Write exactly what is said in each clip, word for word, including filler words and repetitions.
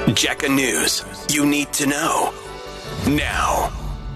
Jacka News. You need to know. Now.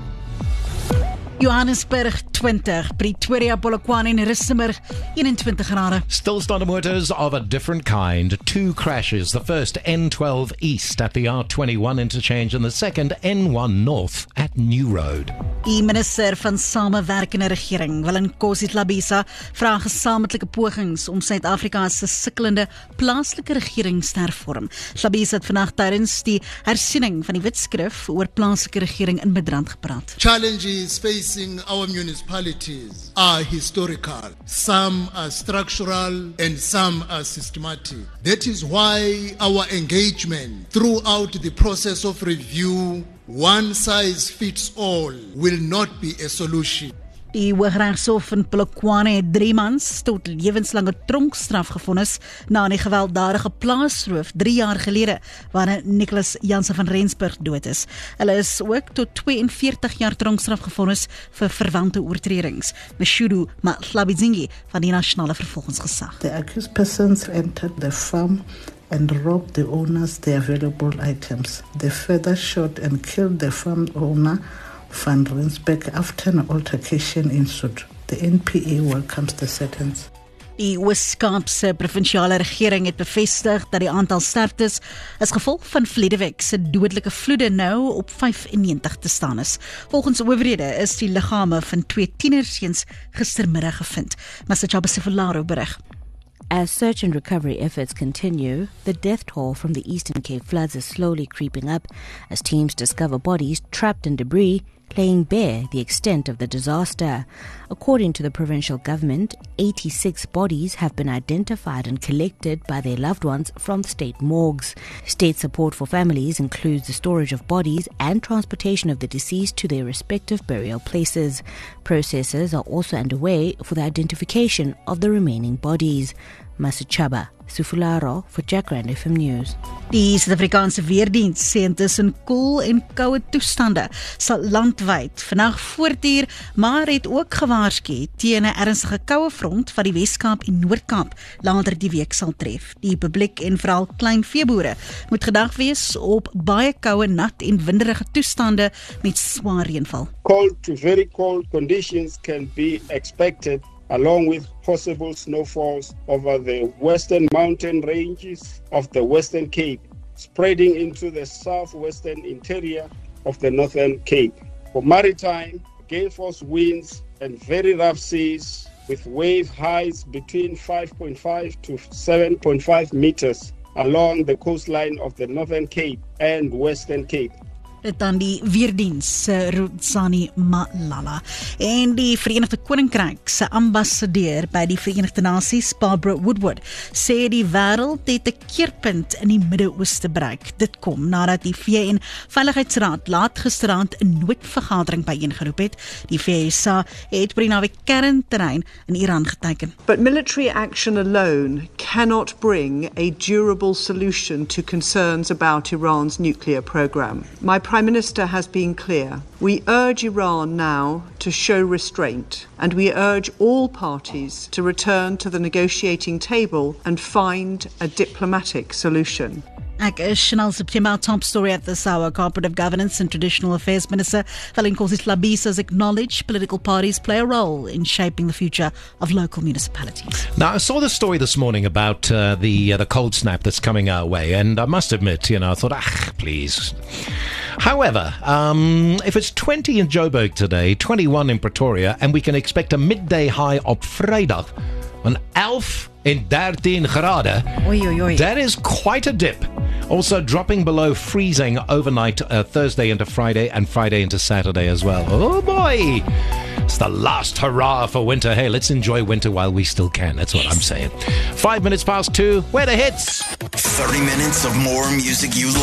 Johannesburg twenty, Pretoria, Polokwane en Rustenburg eenentwintig grade. Still standard motors of a different kind. Two crashes. The first N twelve East at the R twenty-one interchange and the second N one North at New Road. Die minister van Samewerkende Regering, Willem Kosziedlabisa, vra gesamentlike pogings om Suid-Afrika se sukkelende plaaslike regering te hervorm. Labisa het vandag tydens die hersiening van die wetskrif oor plaaslike regering in Midrand gepraat. Challenges facing our municipalities are historical. Some are structural and some are systematic. That is why our engagement throughout the process of review, one size fits all, will not be a solution. Die Hooggeregshof in Polokwane het drie mans tot lewenslange tronkstraf gevonnis na die gewelddadige plaasroof drie jaar gelede, waarin Nicholas Jansen van Rensburg dood is. Hulle is ook tot tweeënveertig jaar tronkstraf gevonnis vir verwante oortredings. Meshudu Mahlabidzingi van die Nasionale Vervolgingsgesag. The accused persons entered the farm and robbed the owners their valuable items. They further shot and killed the farm owner Van Rensburg after an altercation ensued. The N P A welcomes the sentence. Die Oos-Kaapse provinsiale regering het bevestig dat die aantal sterftes as gevolg van verlede week se dodelike vloede nou op vyfennegentig te staan is. Volgens owerhede is die liggame van twee tienerseuns gistermiddag gevind. Masachaba Sefularo berig. As search and recovery efforts continue, the death toll from the Eastern Cape floods is slowly creeping up as teams discover bodies trapped in debris, laying bare the extent of the disaster. According to the provincial government, eighty-six bodies have been identified and collected by their loved ones from state morgues. State support for families includes the storage of bodies and transportation of the deceased to their respective burial places. Processes are also underway for the identification of the remaining bodies. Masachaba Sufularo vir Jackrand F M News. Die Suid-Afrikaanse Weerdiens sê intussen koel en koue toestande sal landwyd vandag voortduur, maar het ook gewaarsku teen 'n ernstige koue front wat die Wes-Kaap en Noord-Kaap later die week sal tref. Die publiek en veral klein veeboere moet gedag wees op baie koue, nat en winderige toestande met swaar reënval. Cold to very cold conditions can be expected, along with possible snowfalls over the western mountain ranges of the Western Cape, spreading into the southwestern interior of the Northern Cape. For maritime, gale force winds and very rough seas with wave heights between five point five to seven point five meters along the coastline of the Northern Cape and Western Cape. Dit dan die Weerdiens se Rotsani Malala. En die Verenigde Koninkryk se ambassadeur by die Verenigde Nasies, Barbara Woodward, sê die wêreld het 'n keerpunt in die Midde-Ooste bereik. Dit kom nadat die V N Veiligheidsraad laat gisteraand 'n noodvergadering byeengeroep het. Die V S A het by die naweek kernterrein in Iran geteken. But military action alone cannot bring a durable solution to concerns about Iran's nuclear program. My Prime Minister has been clear. We urge Iran now to show restraint, and we urge all parties to return to the negotiating table and find a diplomatic solution. Ek is Chanel September, top story at this hour. Cooperative Governance and Traditional Affairs Minister Willem Kosziedlabisa has acknowledged political parties play a role in shaping the future of local municipalities. Now, I saw the story this morning about uh, the uh, the cold snap that's coming our way, and I must admit, you know, I thought, ah, please. However, um, if it's twenty in Joburg today, twenty-one in Pretoria, and we can expect a midday high op Vrydag on elf en dertien grade, Oei, oei, oei. That is quite a dip. Also dropping below freezing overnight uh, Thursday into Friday and Friday into Saturday as well. Oh boy! It's the last hurrah for winter. Hey, let's enjoy winter while we still can. That's what I'm saying. Five minutes past two. Where the hits? thirty minutes of more music you love.